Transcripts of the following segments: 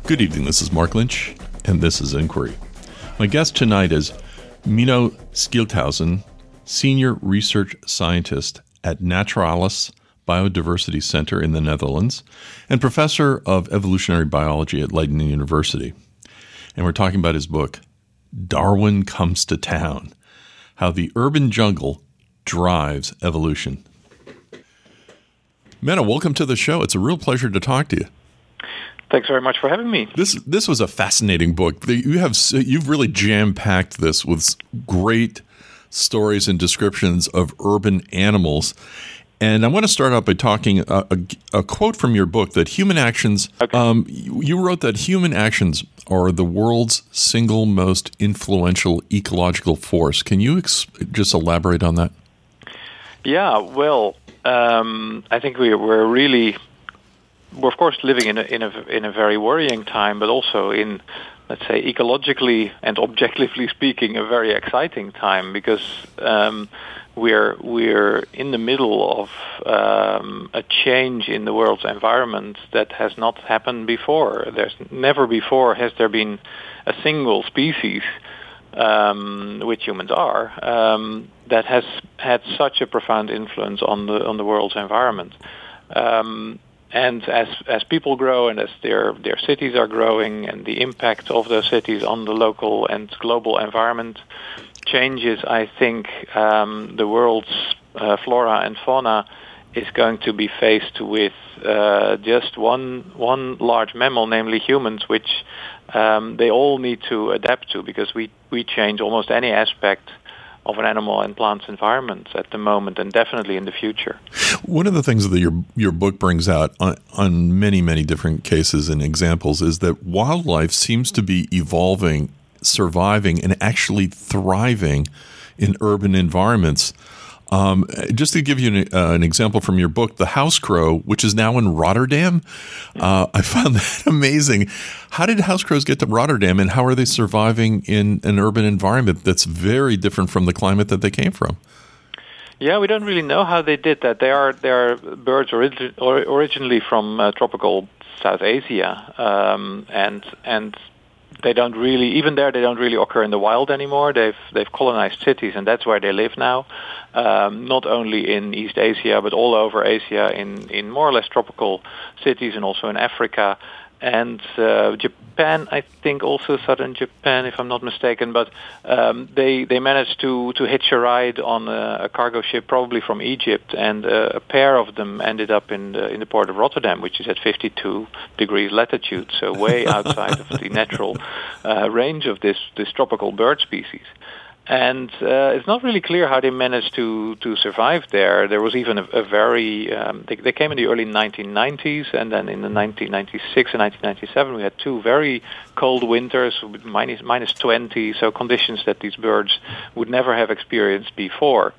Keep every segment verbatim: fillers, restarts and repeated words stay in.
Good evening, this is Mark Lynch, and this is Inquiry. My guest tonight is Menno Schildhuisen, Senior Research Scientist at Naturalis Biodiversity Center in the Netherlands, and Professor of Evolutionary Biology at Leiden University. And we're talking about his book, Darwin Comes to Town, How the Urban Jungle Drives Evolution. Menno, welcome to the show. It's a real pleasure to talk to you. Thanks very much for having me. This this was a fascinating book. You have you've really jam-packed this with great stories and descriptions of urban animals. And I want to start out by talking a, a, a quote from your book that human actions. Okay. Um, you, you wrote that human actions are the world's single most influential ecological force. Can you ex- just elaborate on that? Yeah. Well, um, I think we we're really. We're of course living in a, in a in a very worrying time, but also in, let's say, ecologically and objectively speaking, a very exciting time because um, we're we're in the middle of um, a change in the world's environment that has not happened before. There's never before has there been a single species, um, which humans are, um, that has had such a profound influence on the on the world's environment. Um, And as as people grow and as their their cities are growing and the impact of those cities on the local and global environment changes, I think um, the world's uh, flora and fauna is going to be faced with uh, just one one large mammal, namely humans, which um, they all need to adapt to because we, we change almost any aspect of an animal and plant's environment at the moment and definitely in the future. One of the things that your your book brings out on, on many, many different cases and examples is that wildlife seems to be evolving, surviving, and actually thriving in urban environments. Um, just to give you an, uh, an example from your book, the house crow, which is now in Rotterdam, uh, I found that amazing. How did house crows get to Rotterdam, and how are they surviving in an urban environment that's very different from the climate that they came from? Yeah, we don't really know how they did that. They are they are birds origi- or originally from uh, tropical South Asia, um, and and they don't really even there they don't really occur in the wild anymore. They've they've colonized cities, and that's where they live now. Um, not only in East Asia, but all over Asia, in, in more or less tropical cities, and also in Africa. And uh, Japan, I think also southern Japan, if I'm not mistaken. But um, they they managed to, to hitch a ride on a, a cargo ship, probably from Egypt, and uh, a pair of them ended up in the, in the port of Rotterdam, which is at fifty-two degrees latitude, so way outside of the natural uh, range of this, this tropical bird species. And uh, it's not really clear how they managed to, to survive there. There was even a, a very... Um, they, they came in the early nineteen nineties, and then in the nineteen ninety-six and nineteen ninety-seven we had two very cold winters, with minus, minus twenty, so conditions that these birds would never have experienced before.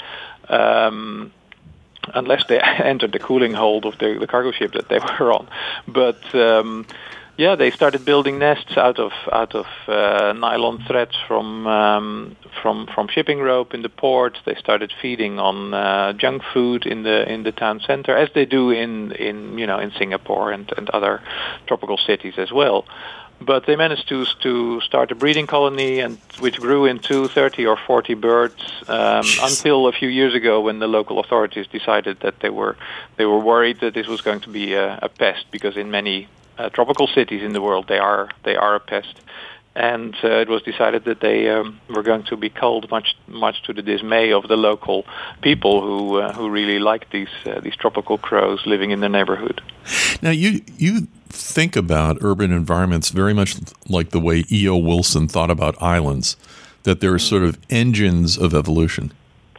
Um, unless they entered the cooling hold of the, the cargo ship that they were on. But... Um, Yeah, they started building nests out of out of uh, nylon threads from um, from from shipping rope in the port. They started feeding on uh, junk food in the in the town center, as they do in, in you know in Singapore and, and other tropical cities as well. But they managed to to start a breeding colony, and which grew into thirty or forty birds um, until a few years ago, when the local authorities decided that they were they were worried that this was going to be a, a pest, because in many Uh, tropical cities in the world, they are they are a pest, and uh, it was decided that they um, were going to be culled, much much to the dismay of the local people who uh, who really like these uh, these tropical crows living in the neighborhood. Now, you you think about urban environments very much like the way E O Wilson thought about islands, that they're sort of engines of evolution.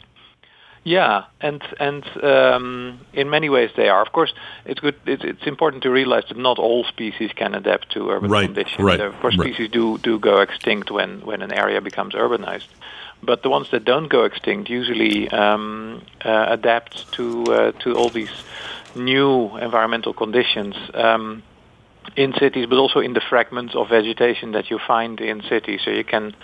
Yeah, and and um, in many ways they are. Of course, it's good. It's, it's important to realize that not all species can adapt to urban right, conditions. Right, of course, right. species do do go extinct when, when an area becomes urbanized. But the ones that don't go extinct usually um, uh, adapt to uh, to all these new environmental conditions um, in cities, but also in the fragments of vegetation that you find in cities. So you can.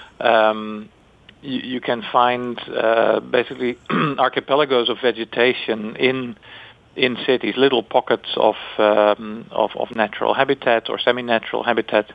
Um, You, you can find uh, basically archipelagos of vegetation in in cities, little pockets of um, of, of natural habitat or semi-natural habitat,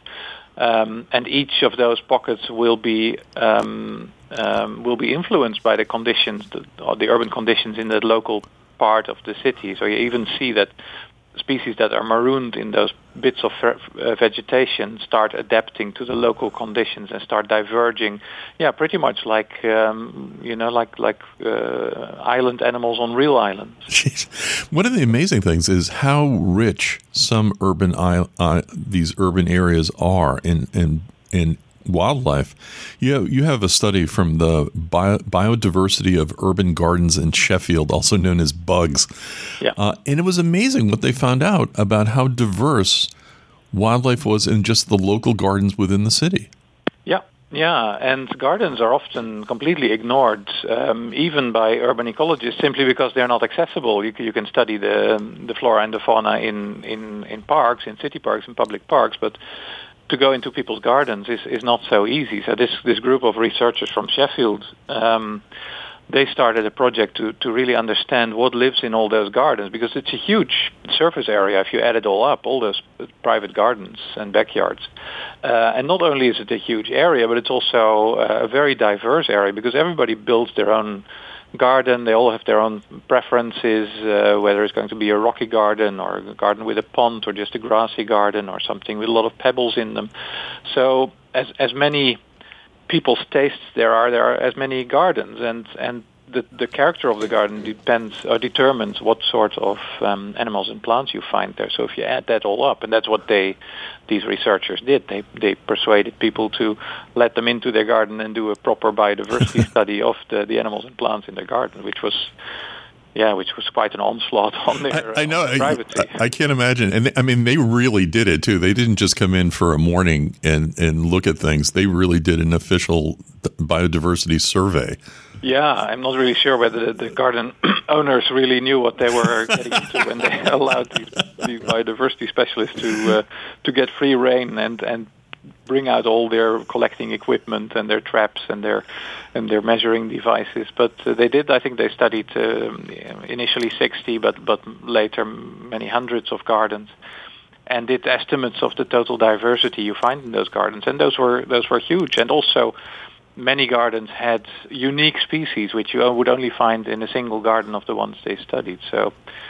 um, and each of those pockets will be um, um, will be influenced by the conditions, the, or the urban conditions in the local part of the city. So you even see that species that are marooned in those bits of uh, vegetation start adapting to the local conditions and start diverging. Yeah, pretty much like um, you know, like like uh, island animals on real islands. Jeez. One of the amazing things is how rich some urban uh, these urban areas are in in in wildlife. You you have a study from the bio, biodiversity of urban gardens in Sheffield, also known as BUGS. Yeah. Uh, and it was amazing what they found out about how diverse wildlife was in just the local gardens within the city. Yeah, yeah, and gardens are often completely ignored, um, even by urban ecologists, simply because they're not accessible. You, you can study the the flora and the fauna in, in, in parks, in city parks, in public parks, but to go into people's gardens is, is not so easy. So this, this group of researchers from Sheffield, um, they started a project to, to really understand what lives in all those gardens, because it's a huge surface area if you add it all up, all those private gardens and backyards. Uh, and not only is it a huge area, but it's also a very diverse area, because everybody builds their own garden. They all have their own preferences, uh, whether it's going to be a rocky garden or a garden with a pond or just a grassy garden or something with a lot of pebbles in them. So as as many people's tastes there are, there are as many gardens, and and the the character of the garden depends or determines what sort of um, animals and plants you find there. So if you add that all up, and that's what they these researchers did, they they persuaded people to let them into their garden and do a proper biodiversity study of the, the animals and plants in their garden, which was yeah, which was quite an onslaught on their, I, I know, on their privacy. I, I can't imagine. And they, I mean, they really did it too. They didn't just come in for a morning and, and look at things. They really did an official biodiversity survey. Yeah, I'm not really sure whether the, the garden owners really knew what they were getting into when they allowed these, these biodiversity specialists to uh, to get free rein and, and bring out all their collecting equipment and their traps and their and their measuring devices. But uh, they did. I think they studied uh, initially sixty, but but later many hundreds of gardens, and did estimates of the total diversity you find in those gardens. And those were those were huge. And also, many gardens had unique species which you would only find in a single garden of the ones they studied. So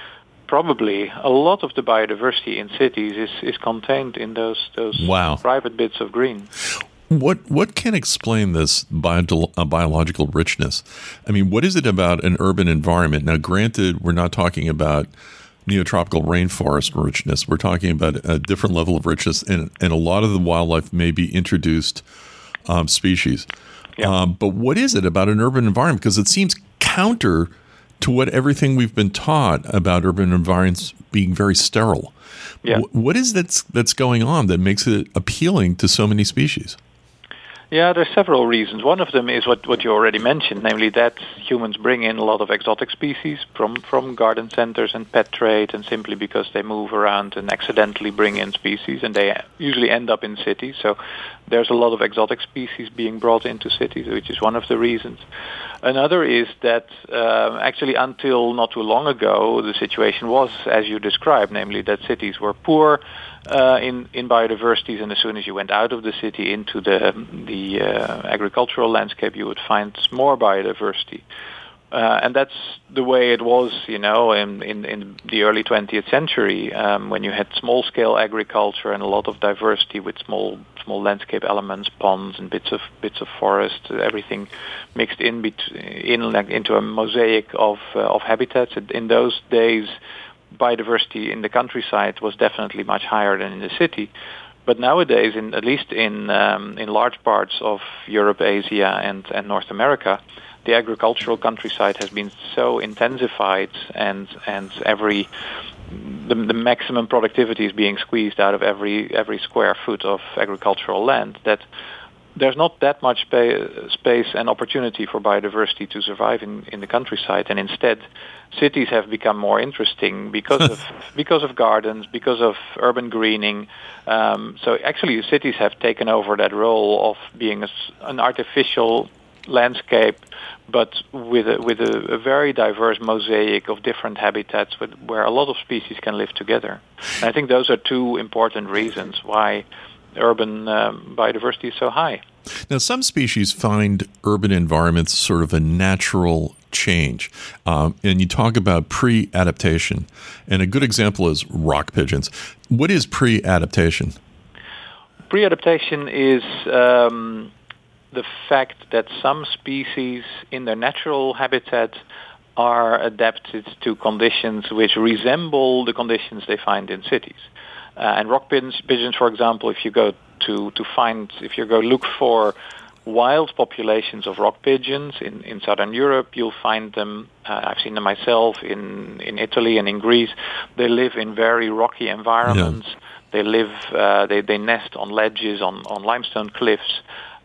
probably a lot of the biodiversity in cities is, is contained in those those wow. private bits of green. What what can explain this bio, uh, biological richness? I mean, what is it about an urban environment? Now, granted, we're not talking about neotropical rainforest richness. We're talking about a different level of richness, and, and a lot of the wildlife may be introduced um, species. Yeah. Um, but what is it about an urban environment? Because it seems counter to what everything we've been taught about urban environments being very sterile. Yeah. W- what is that's that's going on that makes it appealing to so many species? Yeah, there's several reasons. One of them is what, what you already mentioned, namely that humans bring in a lot of exotic species from, from garden centers and pet trade, and simply because they move around and accidentally bring in species, and they usually end up in cities. So there's a lot of exotic species being brought into cities, which is one of the reasons. Another is that uh, actually until not too long ago, the situation was as you described, namely that cities were poor uh, in, in biodiversity, and as soon as you went out of the city into the, the uh, agricultural landscape, you would find more biodiversity. Uh, and that's the way it was, you know, in, in, in the early twentieth century, um, when you had small-scale agriculture and a lot of diversity with small small landscape elements, ponds and bits of bits of forest, everything mixed in bet- in like, into a mosaic of uh, of habitats. In those days, biodiversity in the countryside was definitely much higher than in the city. But nowadays, in at least in um, in large parts of Europe, Asia, and, and North America, the agricultural countryside has been so intensified, and and every the, the maximum productivity is being squeezed out of every every square foot of agricultural land, that there's not that much spa- space and opportunity for biodiversity to survive in, in the countryside, and instead cities have become more interesting because of because of gardens, because of urban greening. Um, so actually cities have taken over that role of being a, an artificial landscape, but with a, with a, a very diverse mosaic of different habitats with, where a lot of species can live together. And I think those are two important reasons why urban um, biodiversity is so high. Now, some species find urban environments sort of a natural change, um, and you talk about pre-adaptation, and a good example is rock pigeons. What is pre-adaptation? Pre-adaptation is um, the fact that some species in their natural habitat are adapted to conditions which resemble the conditions they find in cities. Uh, and rock pigeons, pigeons, for example, if you go to, to find, if you go look for wild populations of rock pigeons in, in southern Europe, you'll find them, uh, I've seen them myself in, in Italy and in Greece. They live in very rocky environments. Yeah. They live, uh, they, they nest on ledges, on, on limestone cliffs,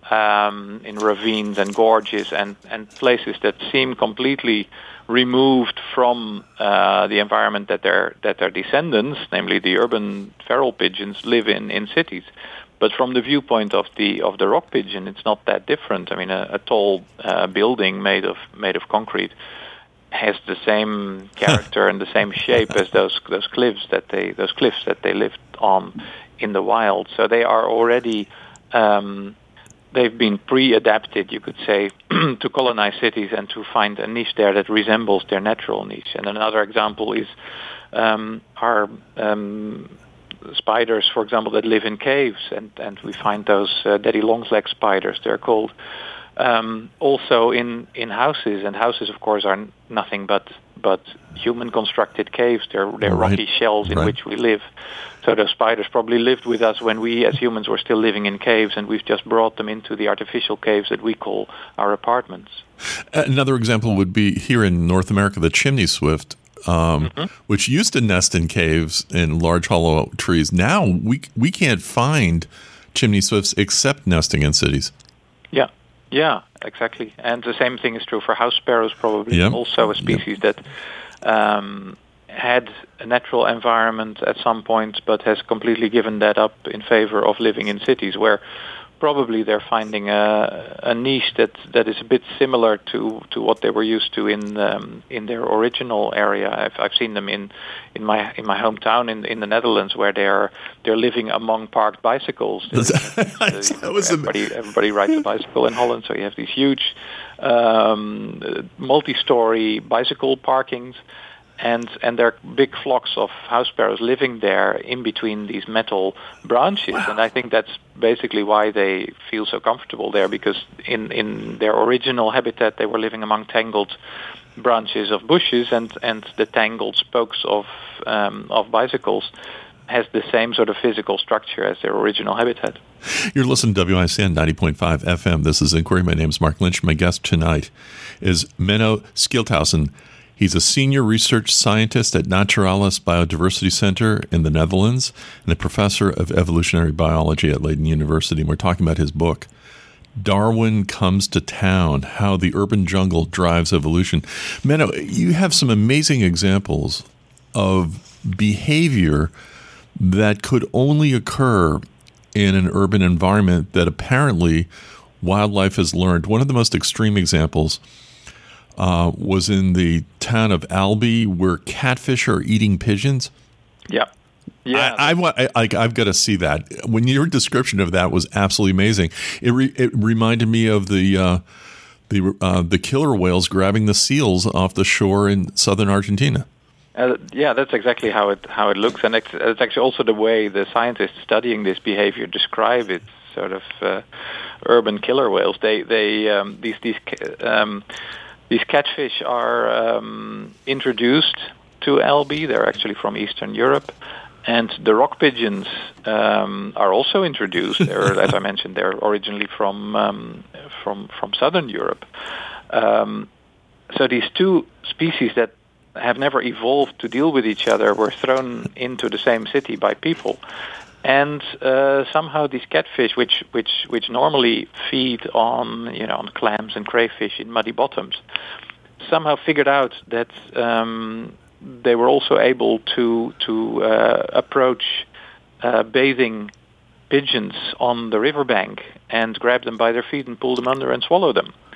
um, in ravines and gorges, and, and places that seem completely removed from uh, the environment that their that their descendants, namely the urban feral pigeons, live in in cities. But from the viewpoint of the of the rock pigeon, it's not that different. I mean, a, a tall uh, building made of made of concrete has the same character and the same shape as those those cliffs that they those cliffs that they lived on in the wild. So they are already um, they've been pre-adapted, you could say, to colonize cities and to find a niche there that resembles their natural niche. And another example is um, our um, spiders, for example, that live in caves, and, and we find those uh, daddy long-legged spiders, they're called, um, also in, in houses. And houses, of course, are nothing but but human-constructed caves. They're, they're right. rocky shells in right. which we live. So those spiders probably lived with us when we, as humans, were still living in caves, and we've just brought them into the artificial caves that we call our apartments. Another example would be here in North America, the chimney swift, um, mm-hmm. which used to nest in caves in large hollow trees. Now we we can't find chimney swifts except nesting in cities. Yeah. Yeah, exactly. And the same thing is true for house sparrows, probably. Yep. Also a species yep. that um, had a natural environment at some point, but has completely given that up in favor of living in cities, where probably they're finding a, a niche that, that is a bit similar to, to what they were used to in um, in their original area. I've I've seen them in, in my in my hometown in in the Netherlands, where they are they're living among parked bicycles. that was everybody everybody rides a bicycle in Holland, so you have these huge um, multi-story bicycle parkings. And and there are big flocks of house sparrows living there in between these metal branches. Wow. And I think that's basically why they feel so comfortable there, because in, in their original habitat they were living among tangled branches of bushes, and, and the tangled spokes of um, of bicycles has the same sort of physical structure as their original habitat. You're listening to W I C N ninety point five F M. This is Inquiry. My name is Mark Lynch. My guest tonight is Menno Schildhuisen. He's a senior research scientist at Naturalis Biodiversity Center in the Netherlands and a professor of evolutionary biology at Leiden University. And we're talking about his book, Darwin Comes to Town, How the Urban Jungle Drives Evolution. Menno, you have some amazing examples of behavior that could only occur in an urban environment that apparently wildlife has learned. One of the most extreme examples Uh, was in the town of Albi, where catfish are eating pigeons. Yeah, yeah. I, I, I, I've got to see that. When your description of that was absolutely amazing, it re, it reminded me of the uh, the uh, the killer whales grabbing the seals off the shore in southern Argentina. Uh, yeah, that's exactly how it how it looks, and it's, it's actually also the way the scientists studying this behavior describe it. Sort of uh, urban killer whales. They they um, these these. Um, These catfish are um, introduced to Albi. They're actually from Eastern Europe. And the rock pigeons um, are also introduced. They're, as I mentioned, they're originally from um, from from Southern Europe. Um, so these two species that have never evolved to deal with each other were thrown into the same city by people. And uh, somehow these catfish, which which which normally feed on you know on clams and crayfish in muddy bottoms, somehow figured out that um, they were also able to to uh, approach uh, bathing pigeons on the riverbank and grab them by their feet and pull them under and swallow them.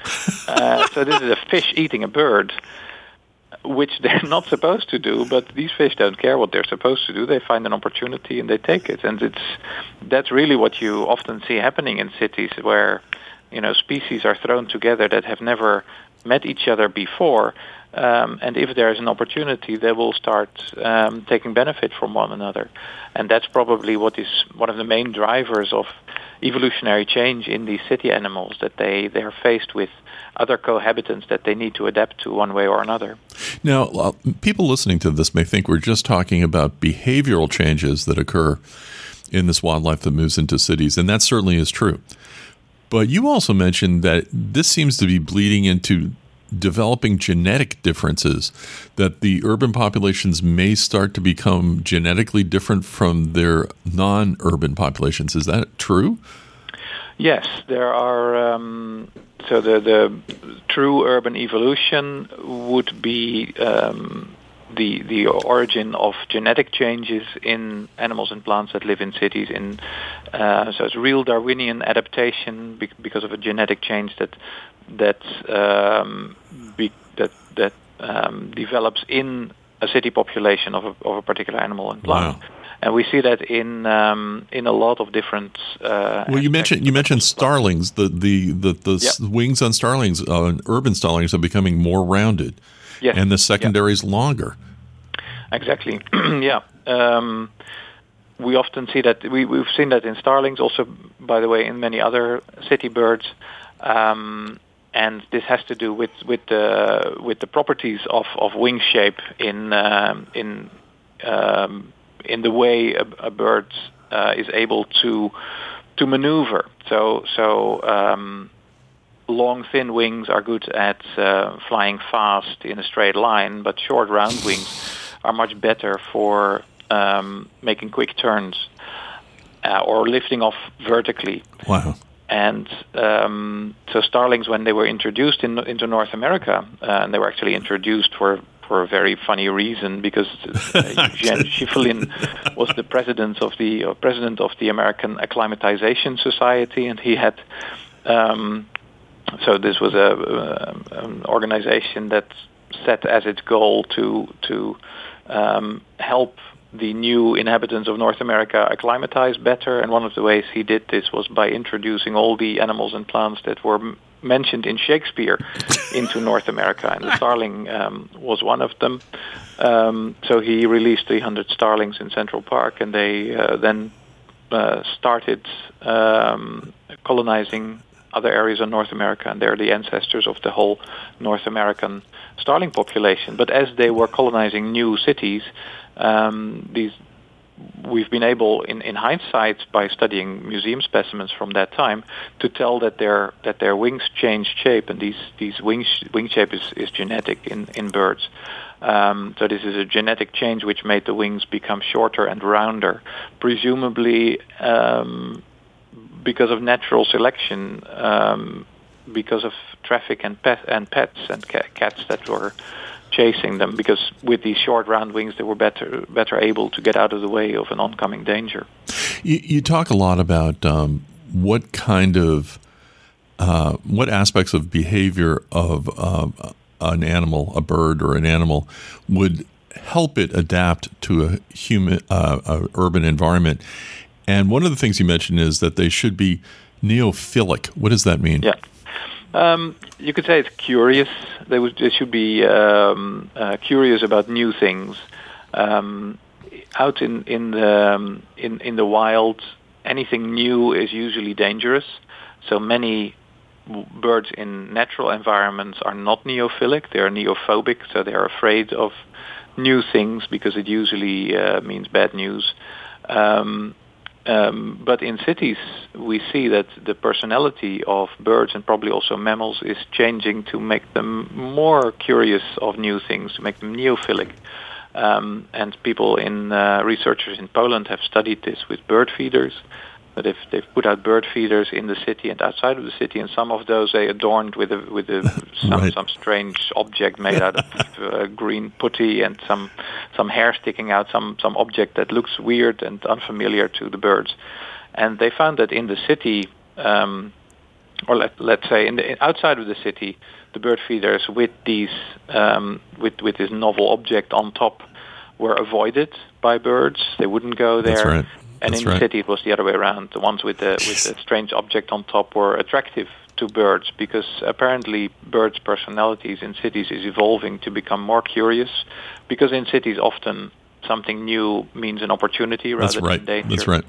Uh, so this is a fish eating a bird, which they're not supposed to do, but these fish don't care what they're supposed to do. They find an opportunity and they take it. And it's that's really what you often see happening in cities where, you know, species are thrown together that have never met each other before. Um, and if there is an opportunity, they will start um, taking benefit from one another. And that's probably what is one of the main drivers of evolutionary change in these city animals, that they, they're faced with other cohabitants that they need to adapt to one way or another. Now, uh, people listening to this may think we're just talking about behavioral changes that occur in this wildlife that moves into cities, and that certainly is true. But you also mentioned that this seems to be bleeding into developing genetic differences, that the urban populations may start to become genetically different from their non-urban populations. Is that true? Yes, there are. Um, so the, the true urban evolution would be um, the the origin of genetic changes in animals and plants that live in cities. In uh, so it's real Darwinian adaptation because of a genetic change that that um, be, that that um, develops in a city population of a, of a particular animal and plant. Wow. And we see that in um, in a lot of different. Uh, well, you mentioned you mentioned starlings. The the the, the yep. wings on starlings, uh, urban starlings, are becoming more rounded, yes. and the secondaries yep. longer. Exactly. yeah. Um, we often see that. We we've seen that in starlings. Also, by the way, in many other city birds. Um, And this has to do with with the with the properties of, of wing shape in um, in um, in the way a, a bird uh, is able to to maneuver. So so um, long thin wings are good at uh, flying fast in a straight line, but short round wings are much better for um, making quick turns uh, or lifting off vertically. Wow. And um, so starlings, when they were introduced in, into North America, uh, and they were actually introduced for, for a very funny reason, because uh, Eugene Schieffelin was the president of the uh, president of the American Acclimatization Society, and he had um, so this was a, a an organization that set as its goal to to um, help the new inhabitants of North America acclimatize better, and one of the ways he did this was by introducing all the animals and plants that were m- mentioned in Shakespeare into North America, and the starling um, was one of them. Um, so he released three hundred starlings in Central Park, and they uh, then uh, started um, colonizing other areas of North America, and they're the ancestors of the whole North American starling population. But as they were colonizing new cities, Um, these we've been able, in, in hindsight, by studying museum specimens from that time, to tell that their that their wings changed shape, and these these wing wing shape is, is genetic in in birds. Um, so this is a genetic change which made the wings become shorter and rounder, presumably um, because of natural selection, um, because of traffic and pet and pets and ca- cats that were chasing them, because with these short round wings they were better better able to get out of the way of an oncoming danger. You, you talk a lot about um, what kind of uh, what aspects of behavior of uh, an animal, a bird or an animal, would help it adapt to a human uh, a urban environment. And one of the things you mentioned is that they should be neophilic. What does that mean? Yeah. Um, you could say it's curious. They, would, they should be um, uh, curious about new things. Um, out in in the um, in in the wild, anything new is usually dangerous. So many w- birds in natural environments are not neophilic; they are neophobic. So they are afraid of new things because it usually uh, means bad news. Um, Um, but in cities, we see that the personality of birds and probably also mammals is changing to make them more curious of new things, to make them neophilic. Um, and people in uh, researchers in Poland have studied this with bird feeders. But if they've put out bird feeders in the city and outside of the city, and some of those they adorned with a, with a, some right. some strange object made out of uh, green putty and some some hair sticking out, some some object that looks weird and unfamiliar to the birds. And they found that in the city, um, or let, let's say in the, outside of the city, the bird feeders with these um, with with this novel object on top were avoided by birds. They wouldn't go there. That's right. And That's in right. the city, it was the other way around. The ones with the with the strange object on top were attractive to birds because apparently birds' personalities in cities is evolving to become more curious. Because in cities, often something new means an opportunity rather That's right. than danger. That's right.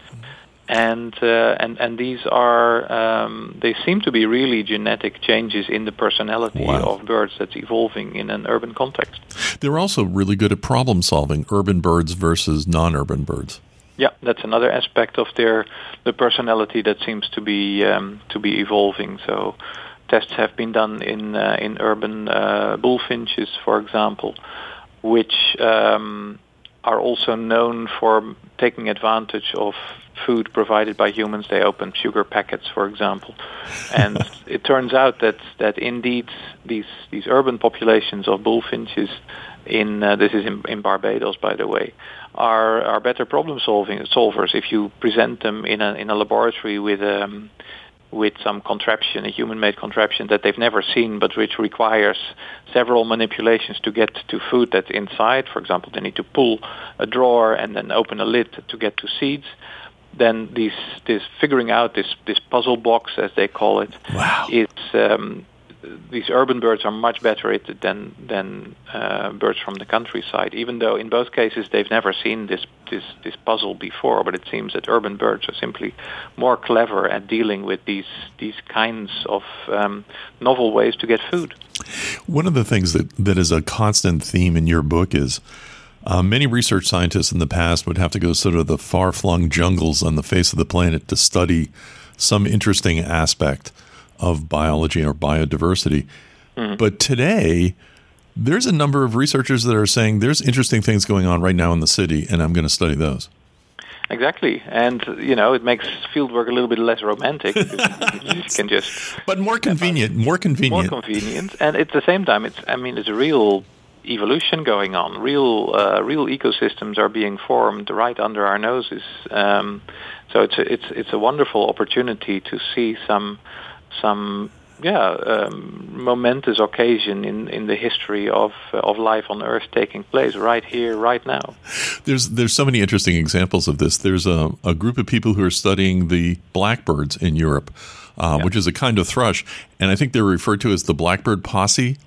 And uh, and and these are um, they seem to be really genetic changes in the personality Wow. of birds that's evolving in an urban context. They're also really good at problem solving, urban birds versus non-urban birds. Yeah, that's another aspect of their the personality that seems to be um, to be evolving. So tests have been done in uh, in urban uh, bullfinches, for example, which um, are also known for taking advantage of food provided by humans. They open sugar packets, for example, and it turns out that that indeed these these urban populations of bullfinches in uh, this is in, in Barbados, by the way, are are better problem solving solvers if you present them in a in a laboratory with um with some contraption, a human-made contraption that they've never seen, but which requires several manipulations to get to food that's inside. For example, they need to pull a drawer and then open a lid to get to seeds. Then these this figuring out this this puzzle box, as they call it, Wow. is um, these urban birds are much better at it than than uh, birds from the countryside. Even though in both cases they've never seen this this this puzzle before, but it seems that urban birds are simply more clever at dealing with these these kinds of um, novel ways to get food. One of the things that, that is a constant theme in your book is uh, many research scientists in the past would have to go sort of the far-flung jungles on the face of the planet to study some interesting aspect of biology or biodiversity. Mm-hmm. But today, there's a number of researchers that are saying there's interesting things going on right now in the city, and I'm going to study those. Exactly. And, you know, it makes fieldwork a little bit less romantic. You can just... But more convenient, more convenient. More convenient. And at the same time, it's, I mean, it's a real evolution going on. Real uh, real ecosystems are being formed right under our noses. Um, so it's a, it's it's a wonderful opportunity to see some... some yeah, um, momentous occasion in, in the history of uh, of life on Earth taking place right here, right now. There's there's so many interesting examples of this. There's a, a group of people who are studying the blackbirds in Europe, uh, yeah. which is a kind of thrush, and I think they're referred to as the blackbird posse.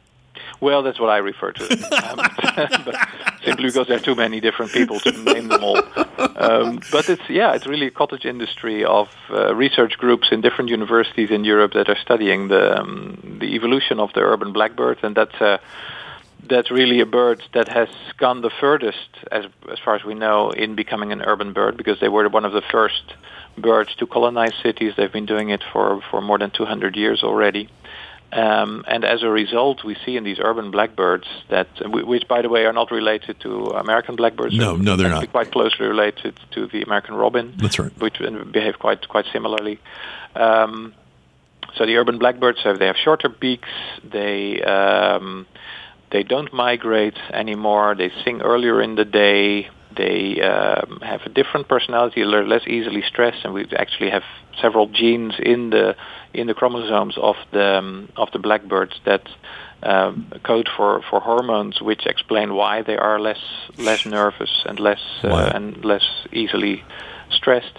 Well, that's what I refer to it. Um, but simply because there are too many different people to name them all. Um, but it's yeah, it's really a cottage industry of uh, research groups in different universities in Europe that are studying the um, the evolution of the urban blackbird, and that's uh, that's really a bird that has gone the furthest, as as far as we know, in becoming an urban bird, because they were one of the first birds to colonize cities. They've been doing it for, for more than two hundred years already. Um, and as a result, we see in these urban blackbirds that, which, by the way, are not related to American blackbirds. No, no, they're not. Quite closely related to the American robin. That's right. Which behave quite quite similarly. Um, so the urban blackbirds have they have shorter beaks. They um, they don't migrate anymore. They sing earlier in the day. They um, have a different personality. They're less easily stressed, and we actually have several genes in the in the chromosomes of the um, of the blackbirds that um, code for, for hormones, which explain why they are less less nervous and less uh, wow. and less easily stressed.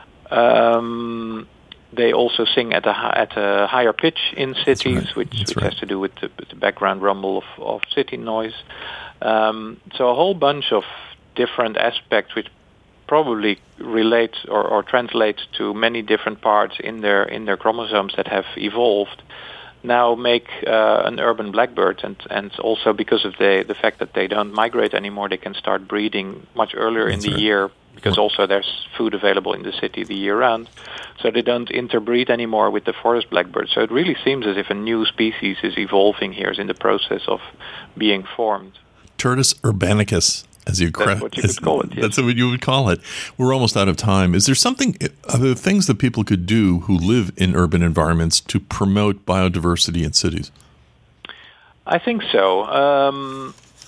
Um, they also sing at a at a higher pitch in cities, right. which, which right. has to do with the, with the background rumble of, of city noise. Um, so a whole bunch of different aspects which probably relate or, or translate to many different parts in their in their chromosomes that have evolved now make uh, an urban blackbird, and and also because of the the fact that they don't migrate anymore, they can start breeding much earlier That's in the right. year, because also there's food available in the city the year round, so they don't interbreed anymore with the forest blackbird. So it really seems as if a new species is evolving here, is in the process of being formed. Turdus urbanicus. As you that's what you as, could call it. Yes. That's what you would call it. We're almost out of time. Is there something, are there things that people could do who live in urban environments to promote biodiversity in cities? I think so. Um,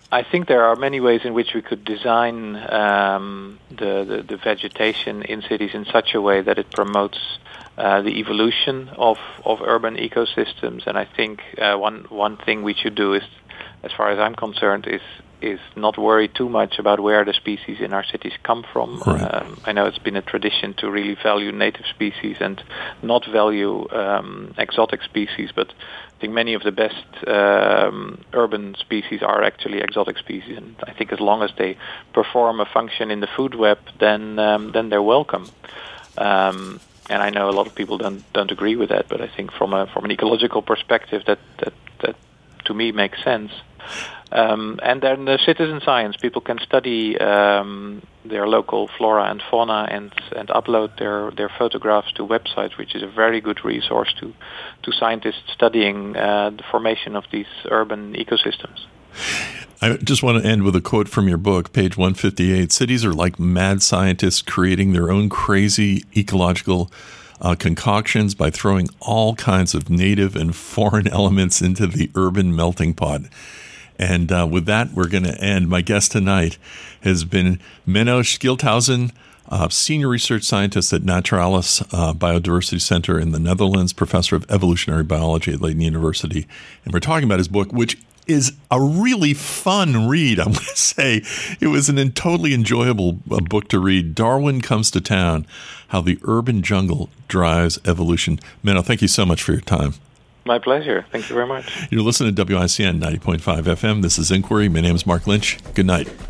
I think there are many ways in which we could design um, the, the, the vegetation in cities in such a way that it promotes uh, the evolution of, of urban ecosystems. And I think uh, one one thing we should do is, as far as I'm concerned, is is not worry too much about where the species in our cities come from. Right. Um, I know it's been a tradition to really value native species and not value um, exotic species, but I think many of the best um, urban species are actually exotic species, and I think as long as they perform a function in the food web, then um, then they're welcome. Um, and I know a lot of people don't don't agree with that, but I think from a from an ecological perspective, that that, that to me makes sense. Um, and then the citizen science, people can study um, their local flora and fauna and and upload their, their photographs to websites, which is a very good resource to, to scientists studying uh, the formation of these urban ecosystems. I just want to end with a quote from your book, page one fifty-eight. Cities are like mad scientists creating their own crazy ecological uh, concoctions by throwing all kinds of native and foreign elements into the urban melting pot. And uh, with that, we're going to end. My guest tonight has been Menno Schildhausen, uh, Senior Research Scientist at Naturalis uh, Biodiversity Center in the Netherlands, Professor of Evolutionary Biology at Leiden University. And we're talking about his book, which is a really fun read, I want to say. It was an totally enjoyable uh, book to read, Darwin Comes to Town, How the Urban Jungle Drives Evolution. Menno, thank you so much for your time. My pleasure. Thank you very much. You're listening to W I C N ninety point five F M. This is Inquiry. My name is Mark Lynch. Good night.